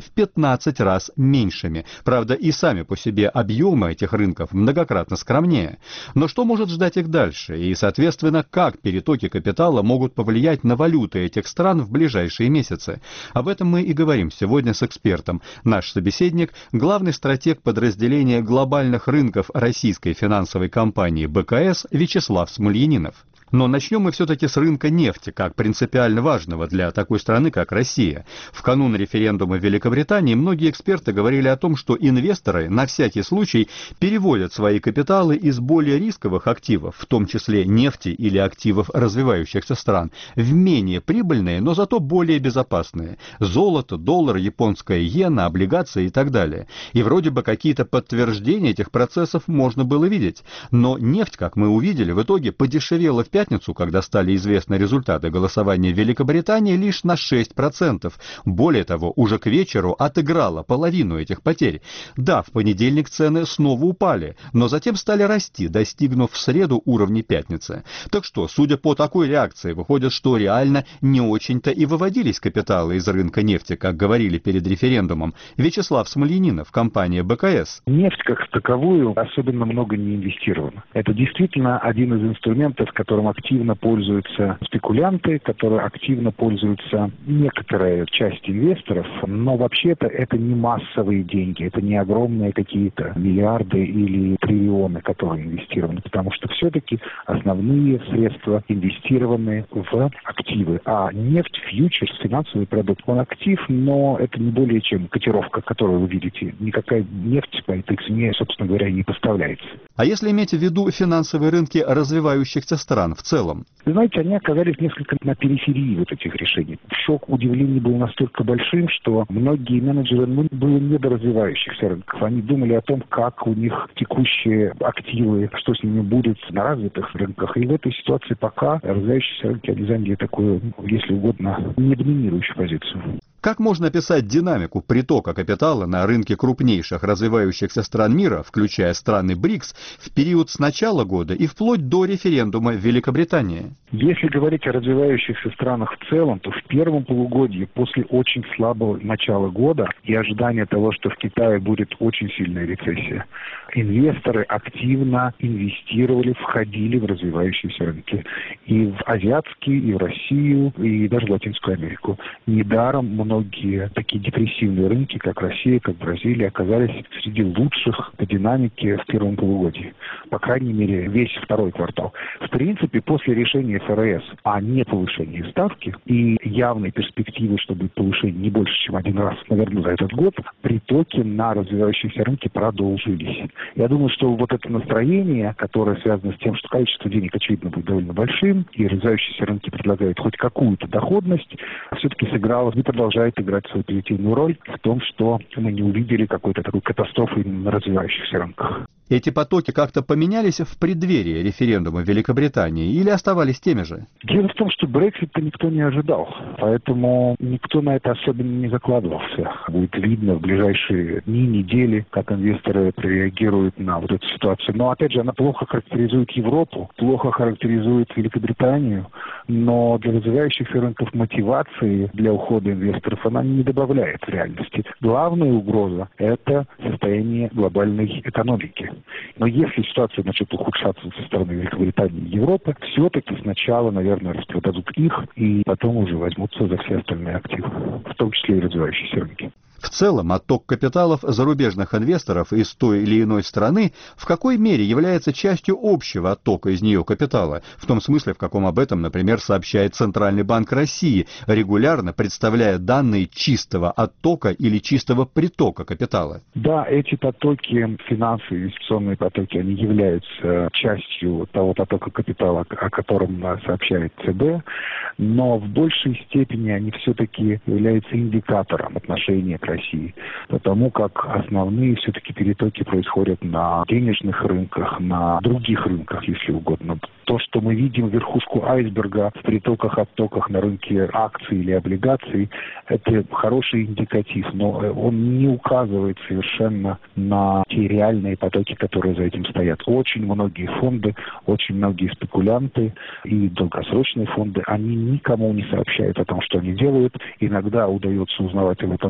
12 раз меньшими. Правда, и сами по себе объемы этих рынков многократно скромнее. Но что может ждать их дальше? И, соответственно, как перетоки капитала могут повлиять на валюты этих стран в ближайшие месяцы? Об этом мы и говорим сегодня с экспертом. Наш собеседник – главный стратег подразделения глобальных рынков российской финансовой компании БКС Вячеслав Смольянинов. Но начнем мы все-таки с рынка нефти, как принципиально важного для такой страны, как Россия. В канун референдума в Великобритании многие эксперты говорили о том, что инвесторы на всякий случай переводят свои капиталы из более рисковых активов, в том числе нефти или активов развивающихся стран, в менее прибыльные, но зато более безопасные. Золото, доллар, японская иена, облигации и так далее. И вроде бы какие-то подтверждения этих процессов можно было видеть. Но нефть, как мы увидели, в итоге подешевела в пятницу, когда стали известны результаты голосования в Великобритании, лишь на 6%. Более того, уже к вечеру отыграла половину этих потерь. Да, в понедельник цены снова упали, но затем стали расти, достигнув в среду уровней пятницы. Так что, судя по такой реакции, выходит, что реально не очень-то и выводились капиталы из рынка нефти, как говорили перед референдумом. Вячеслав Смольянинов, компания БКС. Нефть как таковую особенно много не инвестирована. Это действительно один из инструментов, которым активно пользуются спекулянты, которые активно пользуются некоторая часть инвесторов, но вообще-то это не массовые деньги, это не огромные какие-то миллиарды или триллионы, которые инвестированы, потому что все-таки основные средства инвестированы в активы. А нефть, фьючерс, финансовый продукт, он актив, но это не более чем котировка, которую вы видите. Никакая нефть по этой цене, собственно говоря, не поставляется. А если иметь в виду финансовые рынки развивающихся стран в целом? Вы знаете, они оказались несколько на периферии вот этих решений. Шок удивления был настолько большим, что многие менеджеры были не до развивающихся рынков. Они думали о том, как у них текущие активы, что с ними будет на развитых рынках. И в этой ситуации пока развивающиеся рынки, они заняли такую, если угодно, не доминирующую позицию. Как можно описать динамику притока капитала на рынке крупнейших развивающихся стран мира, включая страны БРИКС, в период с начала года и вплоть до референдума в Великобритании? Если говорить о развивающихся странах в целом, то в первом полугодии, после очень слабого начала года и ожидания того, что в Китае будет очень сильная рецессия, инвесторы активно инвестировали, входили в развивающиеся рынки. И в азиатские, и в Россию, и даже в Латинскую Америку. Недаром многие такие депрессивные рынки, как Россия, как Бразилия, оказались среди лучших по динамике в первом полугодии. По крайней мере, весь второй квартал. В принципе, после решения ФРС о неповышении ставки и явной перспективы, что будет повышение не больше, чем один раз, наверное, за этот год, притоки на развивающиеся рынки продолжились. Я думаю, что вот это настроение, которое связано с тем, что количество денег, очевидно, будет довольно большим, и развивающиеся рынки предлагают хоть какую-то доходность, все-таки сыграло и продолжает играть свою позитивную роль в том, что мы не увидели какой-то такой катастрофы на развивающихся рынках. Эти потоки как-то поменялись в преддверии референдума в Великобритании или оставались теми же? Дело в том, что Брексит-то никто не ожидал, поэтому никто на это особенно не закладывался. Будет видно в ближайшие дни, недели, как инвесторы реагируют на вот эту ситуацию. Но, опять же, она плохо характеризует Европу, плохо характеризует Великобританию, но для развивающихся рынков мотивации для ухода инвесторов она не добавляет в реальности. Главная угроза – это состояние глобальной экономики. Но если ситуация начнет ухудшаться со стороны Великобритании и Европы, все-таки сначала, наверное, распродадут их и потом уже возьмутся за все остальные активы, в том числе и развивающиеся рынки. В целом, отток капиталов зарубежных инвесторов из той или иной страны в какой мере является частью общего оттока из нее капитала? В том смысле, в каком об этом, например, сообщает Центральный банк России, регулярно представляя данные чистого оттока или чистого притока капитала. Да, эти потоки, финансовые, инвестиционные потоки, они являются частью того потока капитала, о котором сообщает ЦБ, но в большей степени они все-таки являются индикатором отношения к России, потому как основные все-таки перетоки происходят на денежных рынках, на других рынках, если угодно. То, что мы видим верхушку айсберга в притоках, оттоках на рынке акций или облигаций, это хороший индикатив, но он не указывает совершенно на те реальные потоки, которые за этим стоят. Очень многие фонды, очень многие спекулянты и долгосрочные фонды, они никому не сообщают о том, что они делают. Иногда удается узнавать об этом постфактум,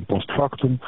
постфактум,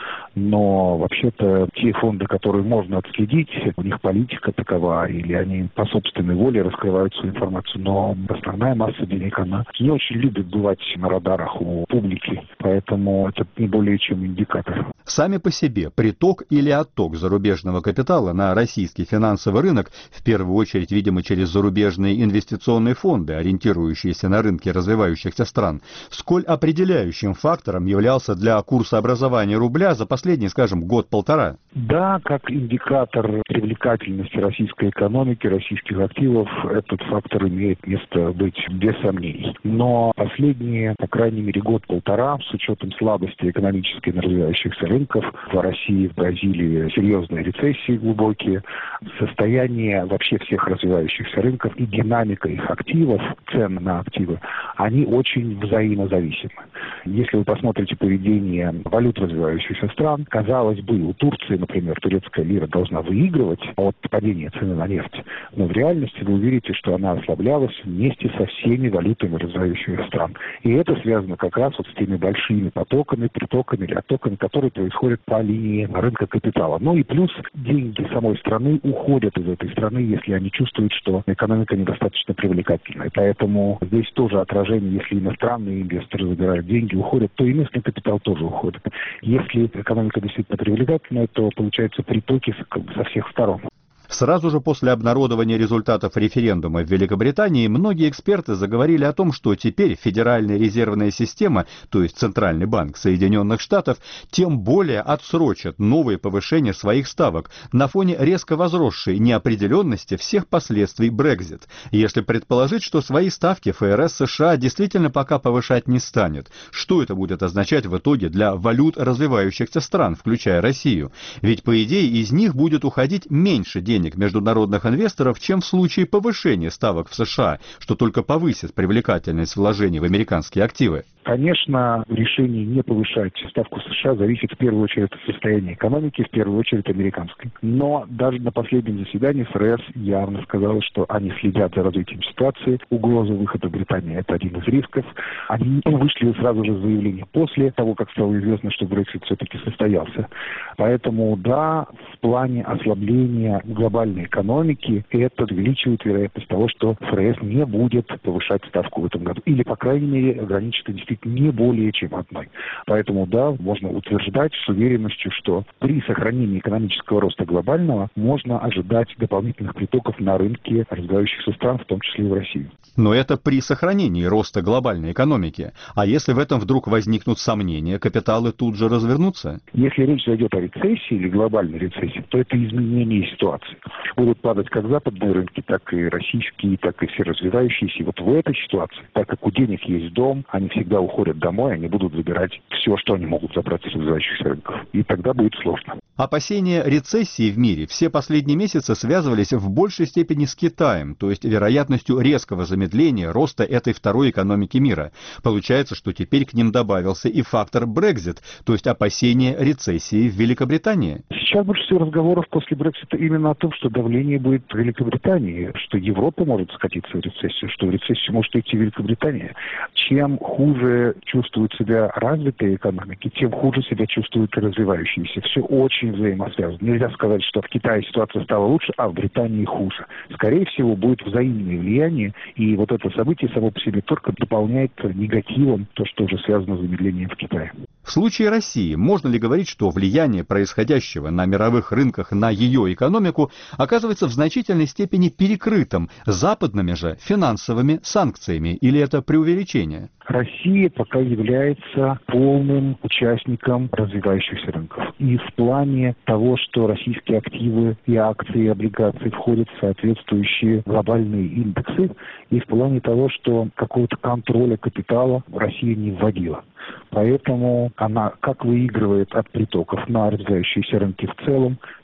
но вообще-то те фонды, которые можно отследить, у них политика такова, или они по собственной воле раскрывают свою информацию, но основная масса денег, она не очень любит бывать на радарах у публики, поэтому это не более чем индикатор. Сами по себе приток или отток зарубежного капитала на российский финансовый рынок, в первую очередь, видимо, через зарубежные инвестиционные фонды, ориентирующиеся на рынки развивающихся стран, сколь определяющим фактором являлся для курсообразования рубля за последний, скажем, год-полтора? Да, как индикатор привлекательности российской экономики, российских активов, этот фактор имеет место быть без сомнений. Но последние, по крайней мере, год-полтора, с учетом слабости экономической на развивающихся рынков, в России, в Бразилии серьезные рецессии глубокие, состояние вообще всех развивающихся рынков и динамика их активов, цены на активы, они очень взаимозависимы. Если вы посмотрите поведение валют развивающихся стран, казалось бы, у Турции, например, турецкая лира должна выигрывать от падения цены на нефть, но в реальности вы увидите, что она ослаблялась вместе со всеми валютами развивающихся стран. И это связано как раз вот с теми большими потоками, притоками или оттоками, которые происходят по линии рынка капитала. Ну и плюс деньги самой страны уходят из этой страны, если они чувствуют, что экономика недостаточно привлекательная. Поэтому здесь тоже отражение, если иностранные инвесторы забирают деньги, уходят, то и местный капитал тоже уходит. Если экономика действительно привлекательная, то получаются притоки со всех сторон. Сразу же после обнародования результатов референдума в Великобритании многие эксперты заговорили о том, что теперь Федеральная резервная система, то есть Центральный банк Соединенных Штатов, тем более отсрочит новые повышения своих ставок на фоне резко возросшей неопределенности всех последствий Brexit. Если предположить, что свои ставки ФРС США действительно пока повышать не станет, что это будет означать в итоге для валют развивающихся стран, включая Россию? Ведь, по идее, из них будет уходить меньше денег международных инвесторов, чем в случае повышения ставок в США, что только повысит привлекательность вложений в американские активы. Конечно, решение не повышать ставку США зависит в первую очередь от состояния экономики, в первую очередь американской. Но даже на последнем заседании ФРС явно сказала, что они следят за развитием ситуации. Угроза выхода Британии – это один из рисков. Они вышли сразу же с заявлением после того, как стало известно, что Брексит все-таки состоялся. Поэтому, да, в плане ослабления глобальной экономики это увеличивает вероятность того, что ФРС не будет повышать ставку в этом году. Или, по крайней мере, ограничит действительно не более чем одной. Поэтому, да, можно утверждать с уверенностью, что при сохранении экономического роста глобального можно ожидать дополнительных притоков на рынке развивающихся стран, в том числе и в Россию. Но это при сохранении роста глобальной экономики. А если в этом вдруг возникнут сомнения, капиталы тут же развернутся? Если речь зайдет о рецессии или глобальной рецессии, то это изменение ситуации. Будут падать как западные рынки, так и российские, так и все развивающиеся. И вот в этой ситуации, так как у денег есть дом, они всегда уходят домой, они будут забирать все, что они могут забрать из развивающихся рынков. И тогда будет сложно. Опасения рецессии в мире все последние месяцы связывались в большей степени с Китаем, то есть вероятностью резкого замедления роста этой второй экономики мира. Получается, что теперь к ним добавился и фактор Brexit, то есть опасения рецессии в Великобритании. Сейчас больше всего разговоров после Брексита именно о том, что давление будет в Великобритании, что Европа может скатиться в рецессию, что в рецессию может идти Великобритания. Чем хуже чувствуют себя развитые экономики, тем хуже себя чувствуют развивающиеся. Все очень взаимосвязано. Нельзя сказать, что в Китае ситуация стала лучше, а в Британии хуже. Скорее всего, будет взаимное влияние, и вот это событие само по себе только дополняет негативом то, что уже связано с замедлением в Китае. В случае России можно ли говорить, что влияние происходящего на мировых рынках на ее экономику оказывается в значительной степени перекрытым западными же финансовыми санкциями, или это преувеличение? Россия пока является полным участником развивающихся рынков. И в плане того, что российские активы и акции, и облигации входят в соответствующие глобальные индексы, и в плане того, что какого-то контроля капитала Россия не вводила. Поэтому она как выигрывает от притоков на развивающиеся рынки в целом,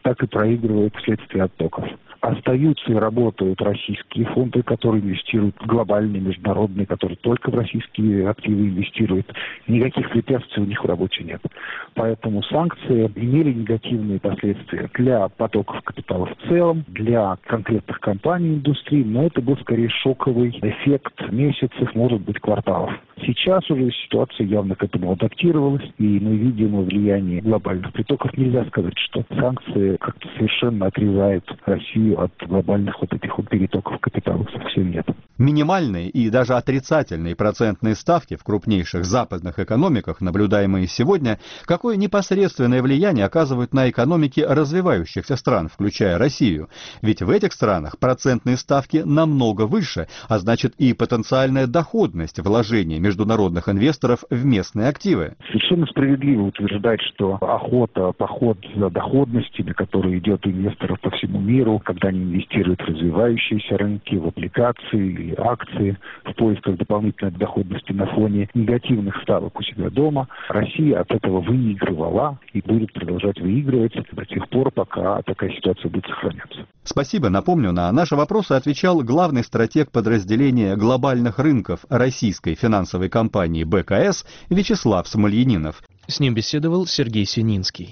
так и проигрывает вследствие оттоков. Остаются и работают российские фонды, которые инвестируют глобальные, международные, которые только в российские активы инвестируют. Никаких препятствий у них в работе нет. Поэтому санкции имели негативные последствия для потоков капитала в целом, для конкретных компаний индустрии, но это был скорее шоковый эффект месяцев, может быть, кварталов. Сейчас уже ситуация явно к этому адаптировалась, и мы видим влияние глобальных притоков. Нельзя сказать, что санкции как-то совершенно отрезают Россию от глобальных вот этих вот перетоков капитала. Совсем нет. Минимальные и даже отрицательные процентные ставки в крупнейших западных экономиках, наблюдаемые сегодня, какое непосредственное влияние оказывают на экономики развивающихся стран, включая Россию. Ведь в этих странах процентные ставки намного выше, а значит и потенциальная доходность вложений международных инвесторов в местные активы. Совершенно справедливо утверждать, что охота, поход за доходностями, который идет у инвесторов по всему миру, когда они инвестируют в развивающиеся рынки, в облигации или акции, в поисках дополнительной доходности на фоне негативных ставок у себя дома, Россия от этого выигрывала и будет продолжать выигрывать до тех пор, пока такая ситуация будет сохраняться. Спасибо. Напомню, на наши вопросы отвечал главный стратег подразделения глобальных рынков российской финансовой компании БКС Вячеслав Смольянинов. С ним беседовал Сергей Сининский.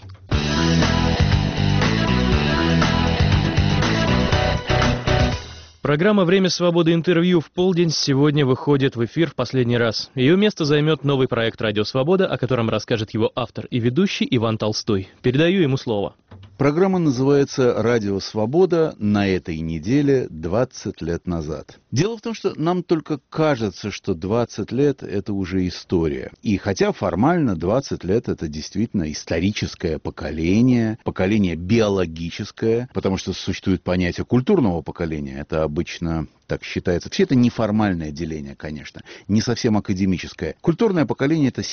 Программа «Время свободы. Интервью» в полдень сегодня выходит в эфир в последний раз. Ее место займет новый проект «Радио Свобода», о котором расскажет его автор и ведущий Иван Толстой. Передаю ему слово. Программа называется «Радио Свобода» на этой неделе 20 лет назад. Дело в том, что нам только кажется, что 20 лет – это уже история. И хотя формально 20 лет – это действительно историческое поколение, поколение биологическое, потому что существует понятие культурного поколения, это обычно так считается. Все это неформальное деление, конечно, не совсем академическое. Культурное поколение – это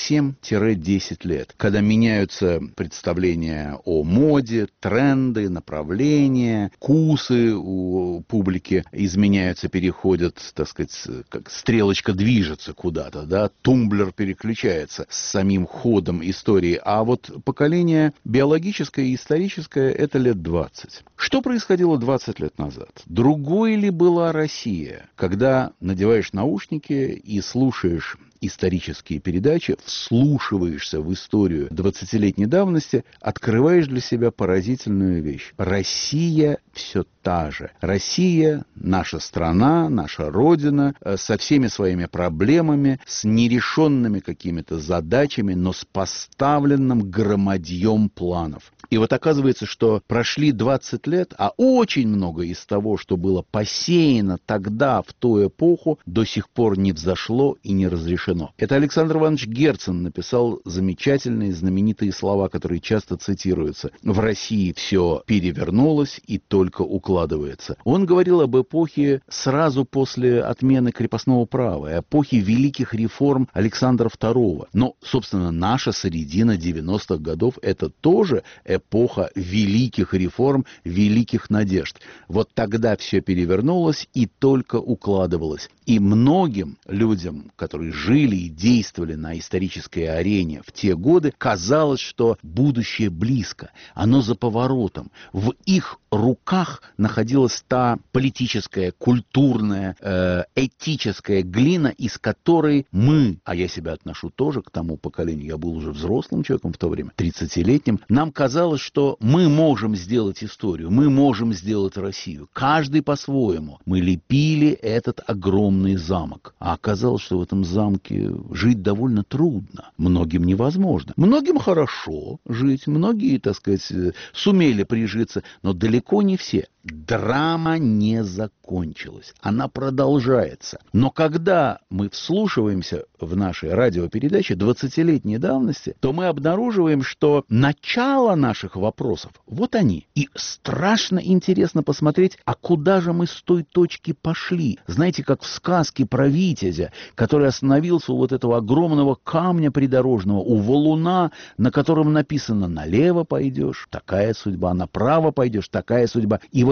7-10 лет, когда меняются представления о моде, тренды, направления, вкусы у публики изменяются, переходят, так сказать, как стрелочка движется куда-то, да, тумблер переключается с самим ходом истории. А вот поколение биологическое и историческое – это лет 20. Что происходило 20 лет назад? Другой ли была Россия, когда надеваешь наушники и слушаешь исторические передачи, вслушиваешься в историю 20-летней давности, открываешь для себя поразительную вещь. Россия все та же. Россия, наша страна, наша родина, со всеми своими проблемами, с нерешенными какими-то задачами, но с поставленным громадьем планов. И вот оказывается, что прошли 20 лет, а очень много из того, что было посеяно тогда, в ту эпоху, до сих пор не взошло и не разрешено. Это Александр Иванович Герцен написал замечательные, знаменитые слова, которые часто цитируются. В России все перевернулось и только укладывается. Он говорил об эпохе сразу после отмены крепостного права, эпохе великих реформ Александра II. Но, собственно, наша середина 90-х годов – это тоже эпоха великих реформ, великих надежд. Вот тогда все перевернулось и только укладывалось. И многим людям, которые жили и действовали на исторической арене в те годы, казалось, что будущее близко, оно за поворотом. В их руках находилась та политическая, культурная, этическая глина, из которой мы, а я себя отношу тоже к тому поколению, я был уже взрослым человеком в то время, 30-летним, нам казалось, что мы можем сделать историю, мы можем сделать Россию, каждый по-своему. Мы лепили этот огромный замок, а оказалось, что в этом замке жить довольно трудно, многим невозможно. Многим хорошо жить, многие, так сказать, сумели прижиться, но далеко не все. Драма не закончилась, она продолжается. Но когда мы вслушиваемся в наши радиопередачи 20-летней давности, то мы обнаруживаем, что начало наших вопросов, вот они. И страшно интересно посмотреть, а куда же мы с той точки пошли. Знаете, как в сказке про Витязя, который остановился у вот этого огромного камня придорожного, у валуна, на котором написано: налево пойдешь, такая судьба, направо пойдешь, такая судьба. И вот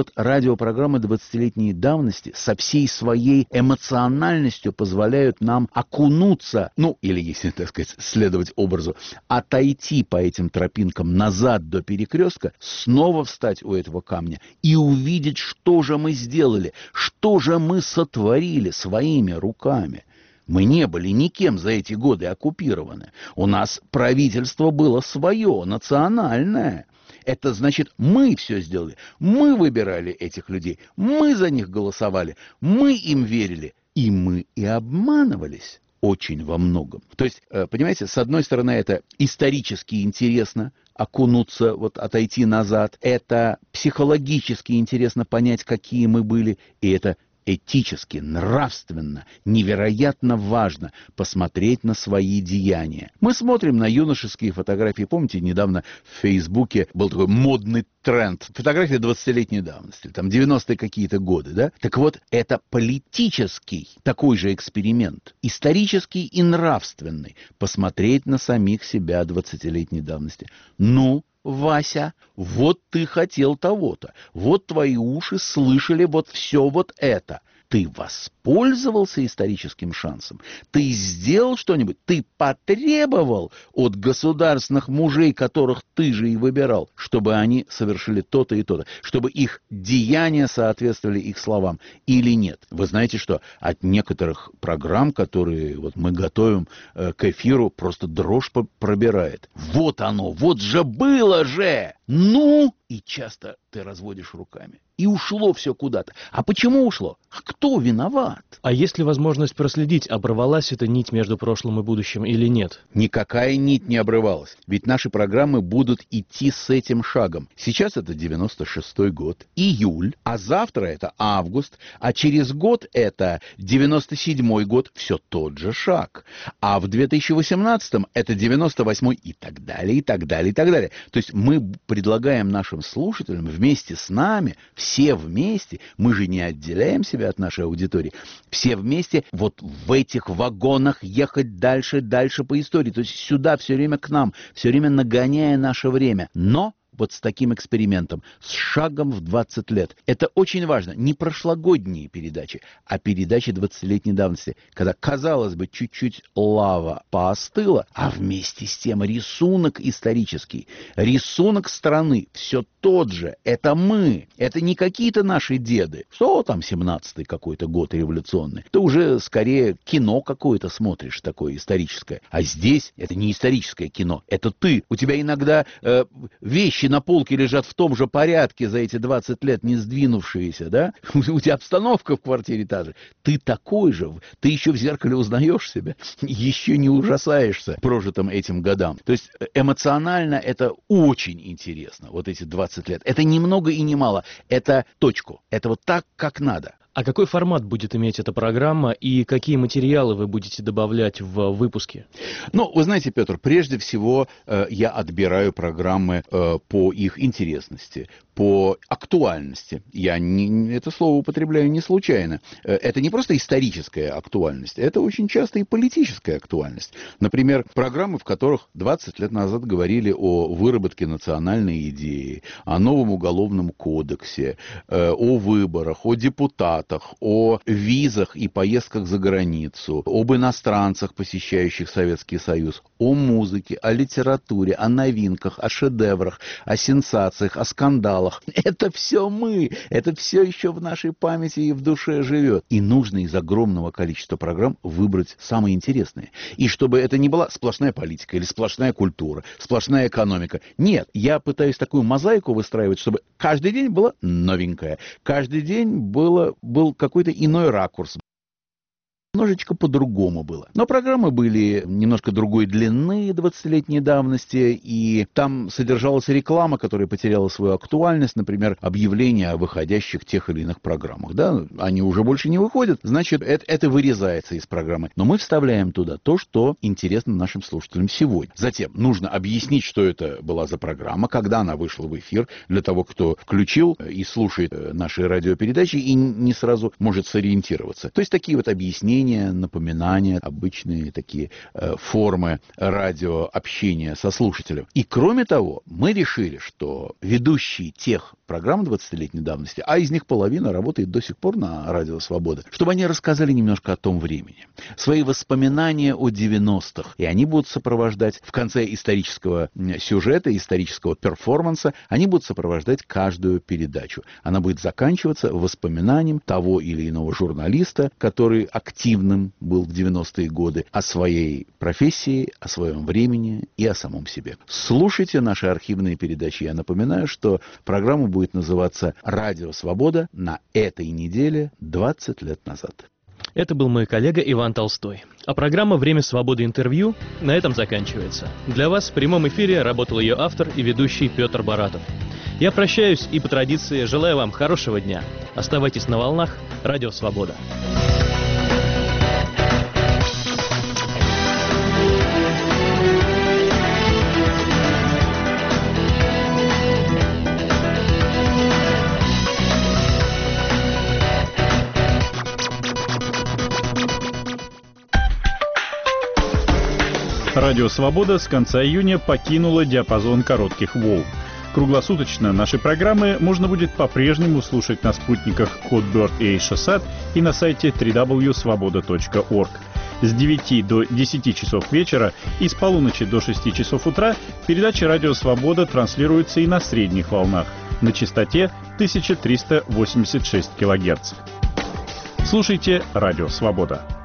вот радиопрограммы 20-летней давности со всей своей эмоциональностью позволяют нам окунуться, ну, или, если, так сказать, следовать образу, отойти по этим тропинкам назад до перекрестка, снова встать у этого камня и увидеть, что же мы сделали, что же мы сотворили своими руками. Мы не были никем за эти годы оккупированы. У нас правительство было свое, национальное. Это значит, мы все сделали. Мы выбирали этих людей. Мы за них голосовали. Мы им верили. И мы и обманывались очень во многом. То есть, понимаете, с одной стороны, это исторически интересно окунуться, вот отойти назад. Это психологически интересно понять, какие мы были. И это этически, нравственно, невероятно важно посмотреть на свои деяния. Мы смотрим на юношеские фотографии. Помните, недавно в Фейсбуке был такой модный тренд. Фотография 20-летней давности, там 90-е какие-то годы, да? Так вот, это политический такой же эксперимент, исторический и нравственный, посмотреть на самих себя 20-летней давности. Ну, Вася, вот ты хотел того-то, вот твои уши слышали вот все вот это. Ты воспользовался историческим шансом? Ты сделал что-нибудь? Ты потребовал от государственных мужей, которых ты же и выбирал, чтобы они совершили то-то и то-то, чтобы их деяния соответствовали их словам или нет? Вы знаете что? От некоторых программ, которые вот мы готовим к эфиру, просто дрожь пробирает. Вот оно, вот же было же! Ну! И часто ты разводишь руками. И ушло все куда-то. А почему ушло? Кто виноват? А есть ли возможность проследить, оборвалась эта нить между прошлым и будущим или нет? Никакая нить не обрывалась. Ведь наши программы будут идти с этим шагом. Сейчас это 96-й год, июль, а завтра это август, а через год это 97-й год, все тот же шаг. А в 2018-м это 98-й и так далее, и так далее, и так далее. То есть мы предлагаем нашим слушателям вместе с нами, все вместе, мы же не отделяем себя от нашей аудитории, все вместе вот в этих вагонах ехать дальше, дальше по истории, то есть сюда все время к нам, все время нагоняя наше время, но вот с таким экспериментом, с шагом в 20 лет. Это очень важно. Не прошлогодние передачи, а передачи 20-летней давности, когда, казалось бы, чуть-чуть лава поостыла, а вместе с тем рисунок исторический, рисунок страны, все тот же. Это мы. Это не какие-то наши деды. Что там 17-й какой-то год революционный? Ты уже скорее кино какое-то смотришь, такое историческое. А здесь это не историческое кино. Это ты. У тебя иногда вещи на полке лежат в том же порядке за эти 20 лет, не сдвинувшиеся, да? У тебя обстановка в квартире та же. Ты такой же. Ты еще в зеркале узнаешь себя. Еще не ужасаешься прожитым этим годам. То есть эмоционально это очень интересно, вот эти 20 лет. Это ни много и ни мало. Это точку. Это вот так, как надо. А какой формат будет иметь эта программа и какие материалы вы будете добавлять в выпуске? Ну, вы знаете, Петр, прежде всего я отбираю программы по их интересности, по актуальности. Я это слово употребляю не случайно. Это не просто историческая актуальность, это очень часто и политическая актуальность. Например, программы, в которых 20 лет назад говорили о выработке национальной идеи, о новом уголовном кодексе, о выборах, о депутатах, о визах и поездках за границу, об иностранцах, посещающих Советский Союз, о музыке, о литературе, о новинках, о шедеврах, о сенсациях, о скандалах. Это все мы, это все еще в нашей памяти и в душе живет. И нужно из огромного количества программ выбрать самые интересные. И чтобы это не была сплошная политика или сплошная культура, сплошная экономика. Нет, я пытаюсь такую мозаику выстраивать, чтобы каждый день было новенькое, каждый день был какой-то иной ракурс. Немножечко по-другому было. Но программы были немножко другой длины 20-летней давности, и там содержалась реклама, которая потеряла свою актуальность, например, объявления о выходящих тех или иных программах. Да? Они уже больше не выходят, значит, это вырезается из программы. Но мы вставляем туда то, что интересно нашим слушателям сегодня. Затем нужно объяснить, что это была за программа, когда она вышла в эфир, для того, кто включил и слушает наши радиопередачи и не сразу может сориентироваться. То есть такие вот объяснения, уведомления, напоминания, обычные такие формы радиообщения со слушателем. И кроме того, мы решили, что ведущие тех программ 20-летней давности, а из них половина работает до сих пор на Радио Свобода, чтобы они рассказали немножко о том времени, свои воспоминания о 90-х. И они будут сопровождать в конце исторического сюжета, исторического перформанса, они будут сопровождать каждую передачу. Она будет заканчиваться воспоминанием того или иного журналиста, который активным был в 90-е годы, о своей профессии, о своем времени и о самом себе. Слушайте наши архивные передачи. Я напоминаю, что программа будет называться «Радио Свобода» на этой неделе 20 лет назад. Это был мой коллега Иван Толстой. А программа «Время свободы. Интервью» на этом заканчивается. Для вас в прямом эфире работал ее автор и ведущий Петр Баратов. Я прощаюсь и по традиции желаю вам хорошего дня. Оставайтесь на волнах Радио Свобода. Радио «Свобода» с конца июня покинула диапазон коротких волн. Круглосуточно наши программы можно будет по-прежнему слушать на спутниках Hotbird и Eutelsat и на сайте www.svoboda.org. С 9 до 10 часов вечера и с полуночи до 6 часов утра передача «Радио Свобода» транслируется и на средних волнах на частоте 1386 кГц. Слушайте «Радио Свобода».